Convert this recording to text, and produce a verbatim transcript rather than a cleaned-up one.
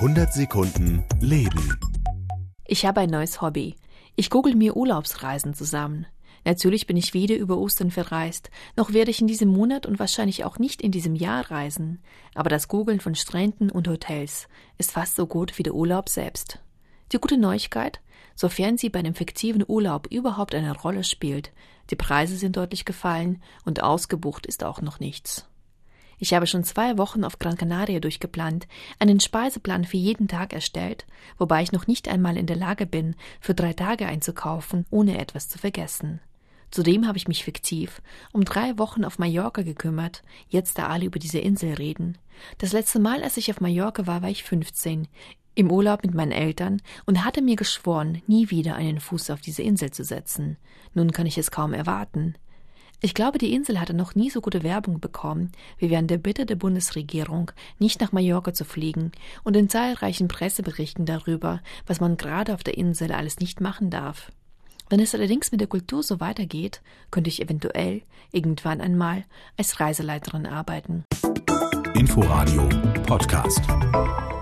hundert Sekunden Leben. Ich habe ein neues Hobby. Ich google mir Urlaubsreisen zusammen. Natürlich bin ich weder über Ostern verreist, noch werde ich in diesem Monat und wahrscheinlich auch nicht in diesem Jahr reisen. Aber das Googeln von Stränden und Hotels ist fast so gut wie der Urlaub selbst. Die gute Neuigkeit, sofern sie bei einem fiktiven Urlaub überhaupt eine Rolle spielt, die Preise sind deutlich gefallen und ausgebucht ist auch noch nichts. Ich habe schon zwei Wochen auf Gran Canaria durchgeplant, einen Speiseplan für jeden Tag erstellt, wobei ich noch nicht einmal in der Lage bin, für drei Tage einzukaufen, ohne etwas zu vergessen. Zudem habe ich mich fiktiv um drei Wochen auf Mallorca gekümmert, jetzt da alle über diese Insel reden. Das letzte Mal, als ich auf Mallorca war, war ich fünfzehn, im Urlaub mit meinen Eltern und hatte mir geschworen, nie wieder einen Fuß auf diese Insel zu setzen. Nun kann ich es kaum erwarten. Ich glaube, die Insel hatte noch nie so gute Werbung bekommen, wie während der Bitte der Bundesregierung, nicht nach Mallorca zu fliegen und in zahlreichen Presseberichten darüber, was man gerade auf der Insel alles nicht machen darf. Wenn es allerdings mit der Kultur so weitergeht, könnte ich eventuell irgendwann einmal als Reiseleiterin arbeiten. Inforadio Podcast.